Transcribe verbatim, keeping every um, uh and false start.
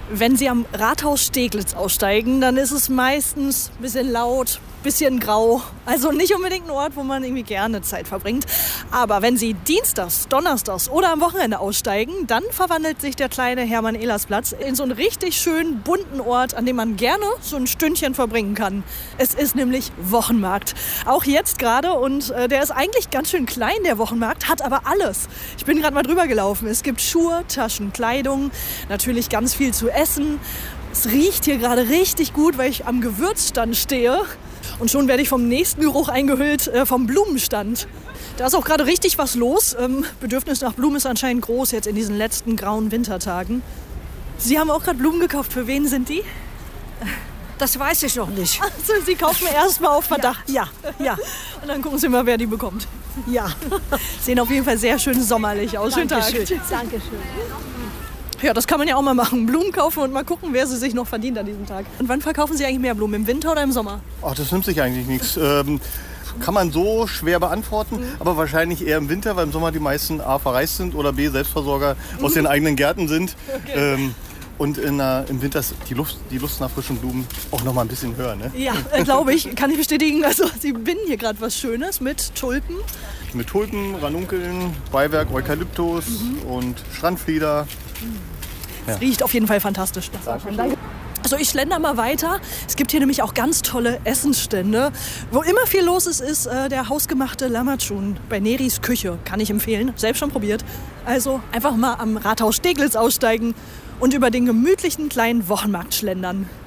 Wenn Sie am Rathaus Steglitz aussteigen, dann ist es meistens ein bisschen laut, ein bisschen grau. Also nicht unbedingt ein Ort, wo man irgendwie gerne Zeit verbringt. Aber wenn Sie dienstags, donnerstags oder am Wochenende aussteigen, dann verwandelt sich der kleine Hermann-Ehlers-Platz in so einen richtig schönen, bunten Ort, an dem man gerne so ein Stündchen verbringen kann. Es ist nämlich Wochenmarkt. Auch jetzt gerade. Und äh, der ist eigentlich ganz schön klein, der Wochenmarkt, hat aber alles. Ich bin gerade mal drüber gelaufen. Es gibt Schuhe, Taschen, Kleidung, natürlich ganz viel zu essen. Es riecht hier gerade richtig gut, weil ich am Gewürzstand stehe. Und schon werde ich vom nächsten Geruch eingehüllt, äh, vom Blumenstand. Da ist auch gerade richtig was los. Ähm, Bedürfnis nach Blumen ist anscheinend groß jetzt in diesen letzten grauen Wintertagen. Sie haben auch gerade Blumen gekauft. Für wen sind die? Das weiß ich noch nicht. Also, Sie kaufen erst mal auf Verdacht. Ja, ja, ja. Und dann gucken Sie mal, wer die bekommt. Ja. Sehen auf jeden Fall sehr schön sommerlich aus. Schönen Tag. Dankeschön. Dankeschön. Ja, das kann man ja auch mal machen. Blumen kaufen und mal gucken, wer sie sich noch verdient an diesem Tag. Und wann verkaufen Sie eigentlich mehr Blumen? Im Winter oder im Sommer? Ach, das nimmt sich eigentlich nichts. Ähm, kann man so schwer beantworten, mhm. aber wahrscheinlich eher im Winter, weil im Sommer die meisten A verreist sind oder B Selbstversorger mhm. aus den eigenen Gärten sind. Okay. Ähm, und in, äh, im Winter ist die Lust, die Lust nach frischen Blumen auch noch mal ein bisschen höher. Ne? Ja, äh, glaube ich. Kann ich bestätigen. Also Sie binden hier gerade was Schönes mit Tulpen. Mit Tulpen, Ranunkeln, Beiwerk, Eukalyptus mhm. und Strandflieder. Es ja. riecht auf jeden Fall fantastisch. Danke. Also ich schlender mal weiter. Es gibt hier nämlich auch ganz tolle Essensstände. Wo immer viel los ist, ist äh, der hausgemachte Lammertschun bei Neris Küche. Kann ich empfehlen. Selbst schon probiert. Also einfach mal am Rathaus Steglitz aussteigen und über den gemütlichen kleinen Wochenmarkt schlendern.